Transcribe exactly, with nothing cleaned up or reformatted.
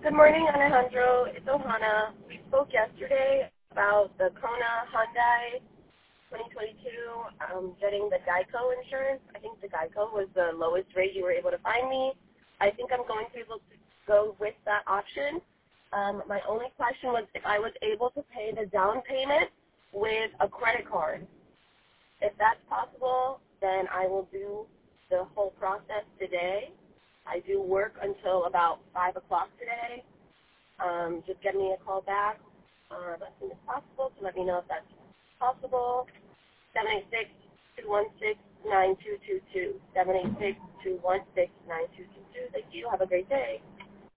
Good morning, Alejandro. It's Ohana. We spoke yesterday about the Kona Hyundai twenty twenty-two, um, getting the Geico insurance. I think the Geico was the lowest rate you were able to find me. I think I'm going to be able to go with that option. Um, my only question was if I was able to pay the down payment with a credit card. If that's possible, then I will do the whole process today. I do work until about five o'clock today. Um, just give me a call back uh, as soon as possible to let me know if that's possible. seven eight six, two one six, nine two two two. seven eight six, two one six, nine two two two. Thank you. Have a great day.